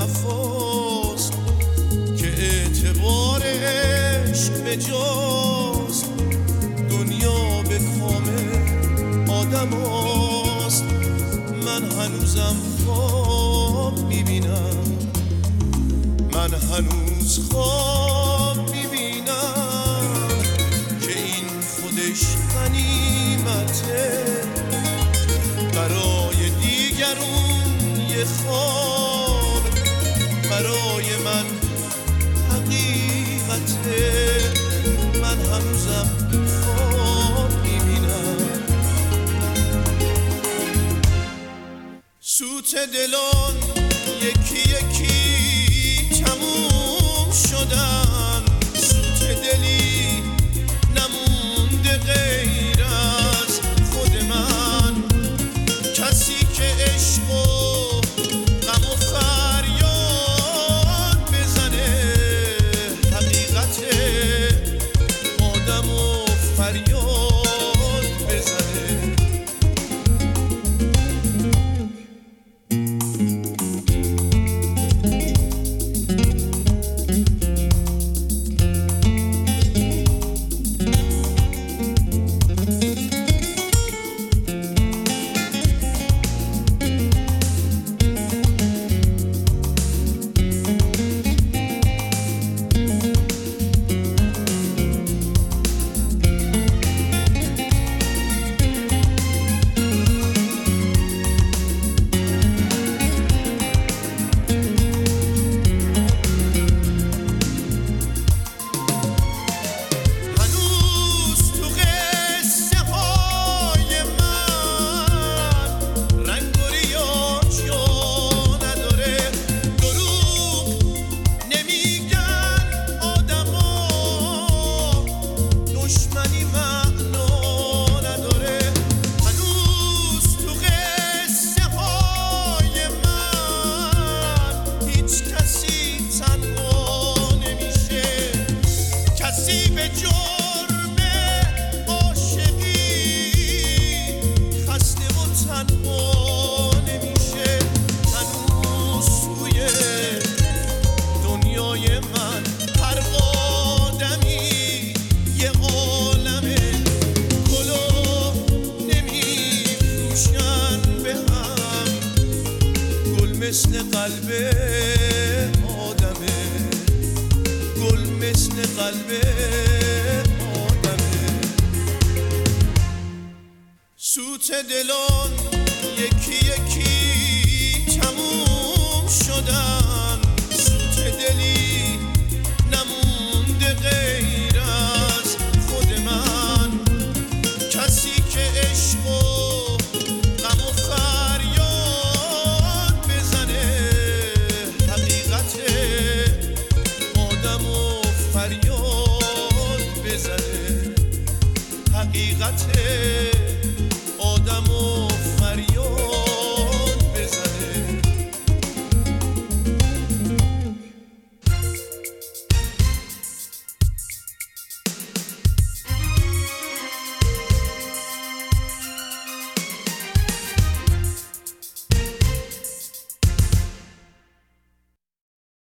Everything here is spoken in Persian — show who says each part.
Speaker 1: وفاست که اعتبارش به جاست دنیا به کام آدم هاست. من هنوزم خواب میبینم، من هنوز خواب میبینم که این خودش غنیمته برای دیگرون یه خواب، برای من حقیقته. من هنوزم خواب میبینم. سوت دلان یکی یکی تموم شدن، سوت دلی نمونده غیر از خود من، کسی که عشق و غم و فریاد بزنه حقیقت آدم و فریاد بزنه. مثل قلب آدمه، گل مثل قلب آدمه. سوت دلان یکی یکی تموم شدن، سوت دلی نمونده غیر از خود من، کسی که عشق و غم و فریاد بزنه حقیقت آدم و فریاد بزنه حقیقت